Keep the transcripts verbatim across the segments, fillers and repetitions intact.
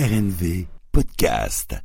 R N V Podcast.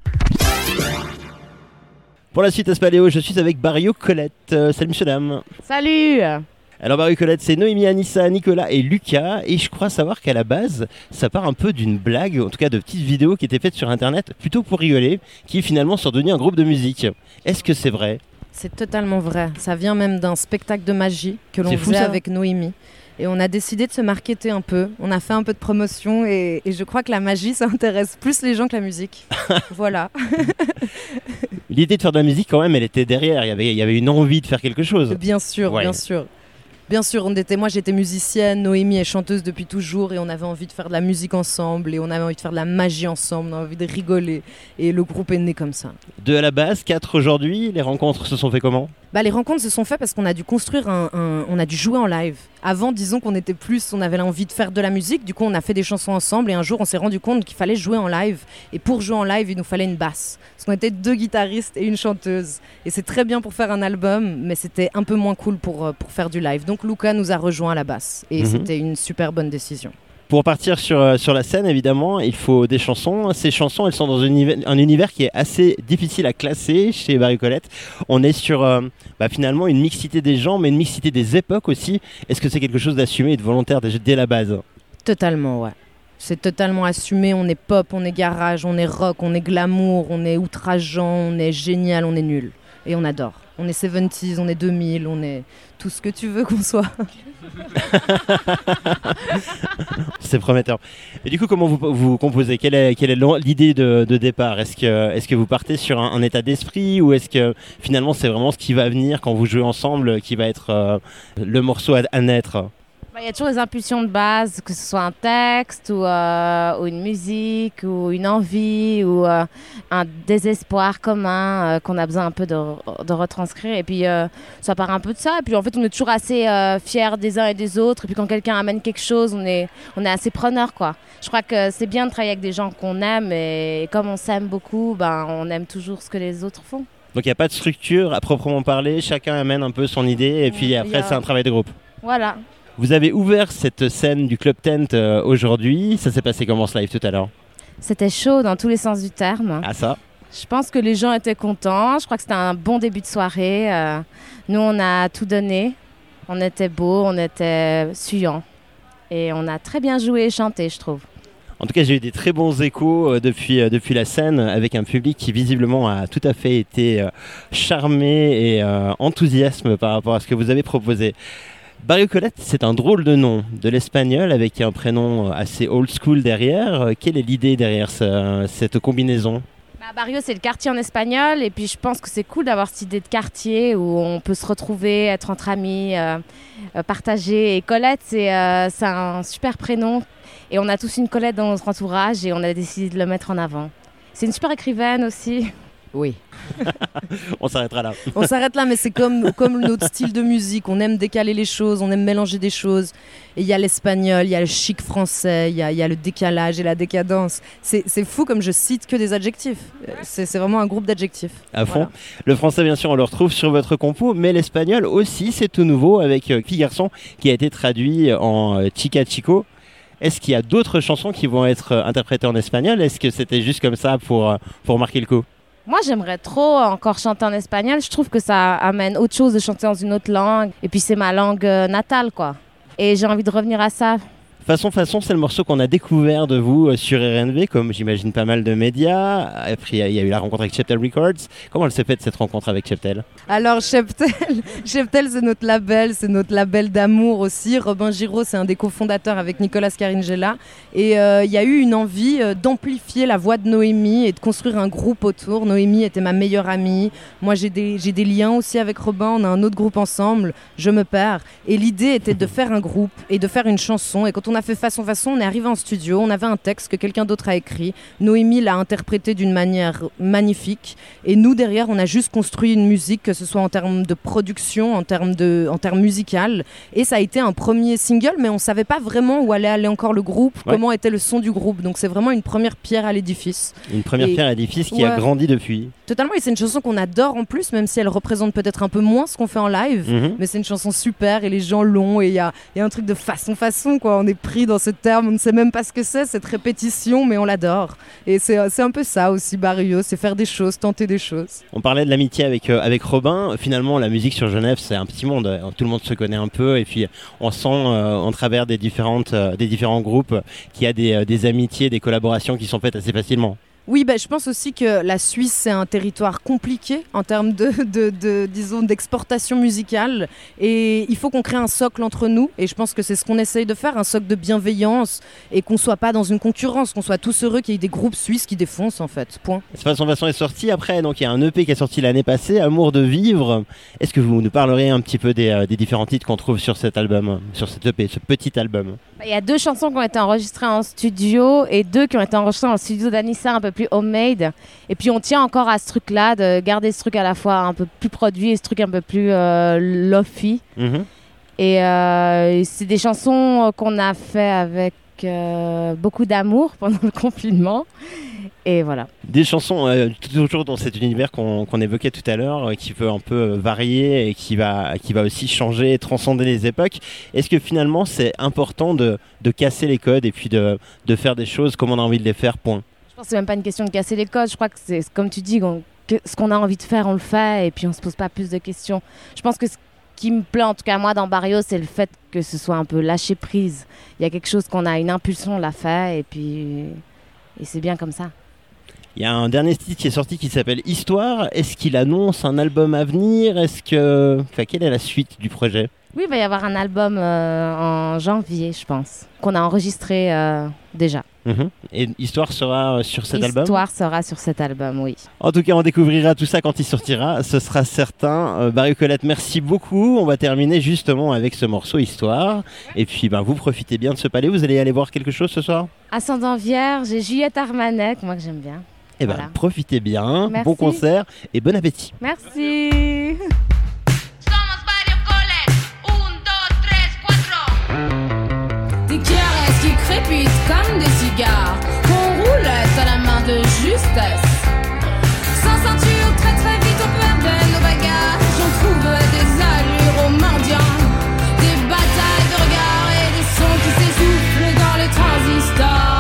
Pour la suite Aspaléo, je suis avec Barrio Colette. Euh, salut monsieur dame. Salut. Alors Barrio Colette, c'est Noémie, Anissa, Nicolas et Lucas. Et je crois savoir qu'à la base, ça part un peu d'une blague, en tout cas de petites vidéos qui étaient faites sur internet, plutôt pour rigoler, qui finalement sont devenues un groupe de musique. Est-ce que c'est vrai ? C'est totalement vrai. Ça vient même d'un spectacle de magie que l'on C'est fou, faisait ça. avec Noémie. Et on a décidé de se marketer un peu. On a fait un peu de promotion et, et je crois que la magie, ça intéresse plus les gens que la musique. Voilà. L'idée de faire de la musique, quand même, elle était derrière. Il y avait, il y avait une envie de faire quelque chose. Bien sûr, Ouais. bien sûr. Bien sûr, on était, moi j'étais musicienne, Noémie est chanteuse depuis toujours et on avait envie de faire de la musique ensemble et on avait envie de faire de la magie ensemble, on avait envie de rigoler et le groupe est né comme ça. Deux à la base, quatre aujourd'hui. Les rencontres se sont fait comment ? Bah, les rencontres se sont faites parce qu'on a dû construire un, un- on a dû jouer en live. Avant, disons qu'on était plus, on avait l'envie de faire de la musique, du coup on a fait des chansons ensemble et un jour on s'est rendu compte qu'il fallait jouer en live. Et pour jouer en live, il nous fallait une basse. Parce qu'on était deux guitaristes et une chanteuse. Et c'est très bien pour faire un album, mais c'était un peu moins cool pour, euh, pour faire du live. Donc Luca nous a rejoint à la basse et Mhm. c'était une super bonne décision. Pour partir sur, euh, sur la scène, évidemment, il faut des chansons. Ces chansons, elles sont dans un univers, un univers qui est assez difficile à classer chez Barrio Colette. On est sur euh, bah, finalement une mixité des genres, mais une mixité des époques aussi. Est-ce que c'est quelque chose d'assumé et de volontaire déjà dès la base ? Totalement, ouais. C'est totalement assumé, on est pop, on est garage, on est rock, on est glamour, on est outrageant, on est génial, on est nul. Et on adore. On est soixante-dix, on est deux mille, on est tout ce que tu veux qu'on soit. C'est prometteur. Et du coup, comment vous, vous composez ? Quelle est, quelle est l'idée de, de départ ? Est-ce que, est-ce que vous partez sur un, un état d'esprit ou est-ce que finalement c'est vraiment ce qui va venir quand vous jouez ensemble qui va être euh, le morceau à, à naître ? Il y a toujours des impulsions de base, que ce soit un texte ou, euh, ou une musique ou une envie ou euh, un désespoir commun euh, qu'on a besoin un peu de, de retranscrire. Et puis euh, ça part un peu de ça. Et puis en fait, on est toujours assez euh, fiers des uns et des autres. Et puis quand quelqu'un amène quelque chose, on est, on est assez preneurs, quoi. Je crois que c'est bien de travailler avec des gens qu'on aime. Et comme on s'aime beaucoup, ben, on aime toujours ce que les autres font. Donc il n'y a pas de structure à proprement parler, chacun amène un peu son idée et puis après Il y a- c'est un travail de groupe. Voilà. Vous avez ouvert cette scène du Club Tent euh, aujourd'hui, ça s'est passé comment ce live tout à l'heure ? C'était chaud dans tous les sens du terme. Ah ça ? Je pense que les gens étaient contents. Je crois que c'était un bon début de soirée. Euh, nous, on a tout donné. On était beaux, on était suyants. Et on a très bien joué et chanté, je trouve. En tout cas, j'ai eu des très bons échos euh, depuis, euh, depuis la scène avec un public qui visiblement a tout à fait été euh, charmé et euh, enthousiasme par rapport à ce que vous avez proposé. Barrio Colette, c'est un drôle de nom de l'espagnol avec un prénom assez old school derrière. Euh, Quelle est l'idée derrière ce- cette combinaison ? Bah, Barrio, c'est le quartier en espagnol. Et puis, je pense que c'est cool d'avoir cette idée de quartier où on peut se retrouver, être entre amis, euh, euh, partager. Et Colette, c'est, euh, c'est un super prénom. Et on a tous une Colette dans notre entourage et on a décidé de le mettre en avant. C'est une super écrivaine aussi. Oui. On s'arrêtera là. On s'arrête là, mais c'est comme, comme notre style de musique. On aime décaler les choses, on aime mélanger des choses. Et il y a l'espagnol, il y a le chic français, il y a, il y a le décalage et la décadence. C'est, c'est fou comme je cite que des adjectifs. Euh, C'est, c'est vraiment un groupe d'adjectifs. À fond. Voilà. Le français, bien sûr, on le retrouve sur votre compo, mais l'espagnol aussi, c'est tout nouveau avec euh, Petit Garçon qui a été traduit en euh, Chica Chico. Est-ce qu'il y a d'autres chansons qui vont être euh, interprétées en espagnol ? Est-ce que c'était juste comme ça pour, euh, pour marquer le coup ? Moi, j'aimerais trop encore chanter en espagnol. Je trouve que ça amène autre chose de chanter dans une autre langue. Et puis, c'est ma langue euh, natale, quoi. Et j'ai envie de revenir à ça. Façon Façon, c'est le morceau qu'on a découvert de vous euh, sur R N V, comme j'imagine pas mal de médias. Après, il y a- il y a eu la rencontre avec Cheptel Records. Comment elle s'est faite cette rencontre avec Cheptel ? Alors Cheptel, Cheptel c'est notre label, c'est notre label d'amour aussi. Robin Giraud, c'est un des cofondateurs avec Nicolas Caringella. Et euh, il y a eu une envie euh, d'amplifier la voix de Noémie et de construire un groupe autour. Noémie était ma meilleure amie. Moi, j'ai des, j'ai des liens aussi avec Robin. On a un autre groupe ensemble. Je me perds. Et l'idée était de faire un groupe et de faire une chanson. Et quand on a fait Façon Façon, on est arrivé en studio. On avait un texte que quelqu'un d'autre a écrit. Noémie l'a interprété d'une manière magnifique. Et nous, derrière, on a juste construit une musique, que ce soit en termes de production, en termes, de, en termes musical. Et ça a été un premier single, mais on ne savait pas vraiment où allait aller encore le groupe, Ouais. comment était le son du groupe. Donc c'est vraiment une première pierre à l'édifice. Une première Et- pierre à l'édifice qui a Ouais. grandi depuis. Totalement, et c'est une chanson qu'on adore en plus, même si elle représente peut-être un peu moins ce qu'on fait en live. Mhm. Mais c'est une chanson super et les gens l'ont et il y a, il y a un truc de façon façon quoi. On est pris dans ce terme, on ne sait même pas ce que c'est, cette répétition, mais on l'adore. Et c'est, c'est un peu ça aussi, Barrio, c'est faire des choses, tenter des choses. On parlait de l'amitié avec, euh, avec Robin. Finalement, la musique sur Genève, c'est un petit monde. Tout le monde se connaît un peu et puis on sent euh, en travers des, différentes, euh, des différents groupes qu'il y a des, euh, des amitiés, des collaborations qui sont faites assez facilement. Oui, bah, je pense aussi que la Suisse, c'est un territoire compliqué en termes de, de, de, disons, d'exportation musicale. Et il faut qu'on crée un socle entre nous. Et je pense que c'est ce qu'on essaye de faire, un socle de bienveillance. Et qu'on ne soit pas dans une concurrence, qu'on soit tous heureux qu'il y ait des groupes suisses qui défoncent, en fait. Point. Façon Façon est sorti après. Donc il y a un E P qui est sorti l'année passée, Amour de vivre. Est-ce que vous nous parlerez un petit peu des, euh, des différents titres qu'on trouve sur cet album, sur cet E P, ce petit album? Il y a deux chansons qui ont été enregistrées en studio et deux qui ont été enregistrées en studio d'Anissa, un peu plus homemade. Et puis on tient encore à ce truc-là, de garder ce truc à la fois un peu plus produit et ce truc un peu plus euh, lofi. Mm-hmm. Et euh, c'est des chansons qu'on a fait avec euh, beaucoup d'amour pendant le confinement. Et voilà. Des chansons euh, toujours dans cet univers qu'on, qu'on évoquait tout à l'heure, euh, qui peut un peu varier et qui va, qui va aussi changer et transcender les époques. Est-ce que finalement c'est important de, de casser les codes et puis de, de faire des choses comme on a envie de les faire, point? Je pense que c'est même pas une question de casser les codes. Je crois que c'est comme tu dis, on, que ce qu'on a envie de faire, on le fait et puis on se pose pas plus de questions. Je pense que ce qui me plaît, en tout cas moi dans Barrio, c'est le fait que ce soit un peu lâcher prise. Il y a quelque chose qu'on a, une impulsion, on l'a fait et puis et c'est bien comme ça. Il y a un dernier titre qui est sorti qui s'appelle Histoire. Est-ce qu'il annonce un album à venir? Est-ce que... Enfin, quelle est la suite du projet? Oui, il va y avoir un album euh, en janvier, je pense, qu'on a enregistré euh, déjà. Mmh. Et Histoire sera sur cet Histoire album? Histoire sera sur cet album, oui. En tout cas, on découvrira tout ça quand il sortira, ce sera certain. Euh, Barrio Colette, merci beaucoup. On va terminer justement avec ce morceau Histoire. Et puis, ben, vous profitez bien de ce palais. Vous allez aller voir quelque chose ce soir? Ascendant Vierge et Juliette Armanet, moi que j'aime bien. Eh ben, voilà. Profitez bien, merci. Bon concert et bon appétit. Merci. Des caresses qui crépitent comme des cigares, qu'on roulette à la main de justesse. Sans ceinture, très très vite on perdait nos bagages. On trouvait des allures aux mendiants, des batailles de regards et des sons qui s'essoufflent dans les transistors.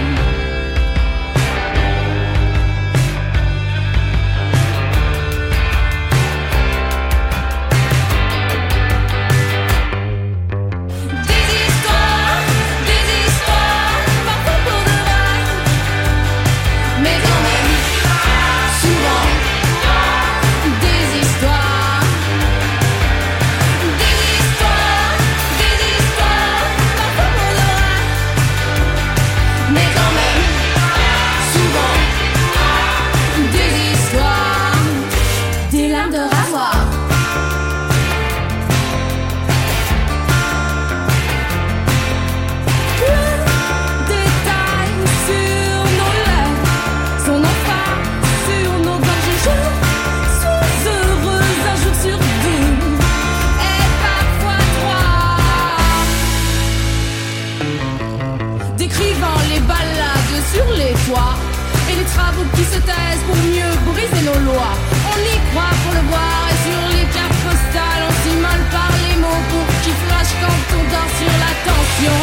Et les travaux qui se taisent pour mieux briser nos lois. On y croit pour le voir et sur les cartes postales on s'immole par les mots pour qu'ils flashent quand on dort sur la tension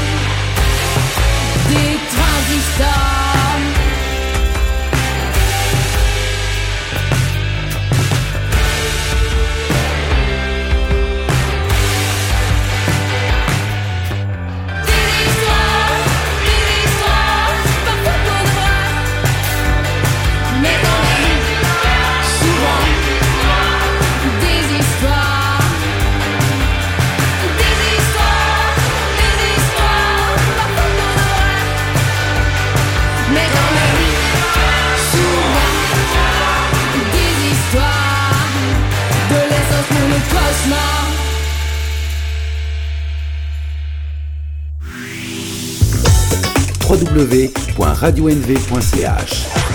des transistors. w w w point radio n v point c h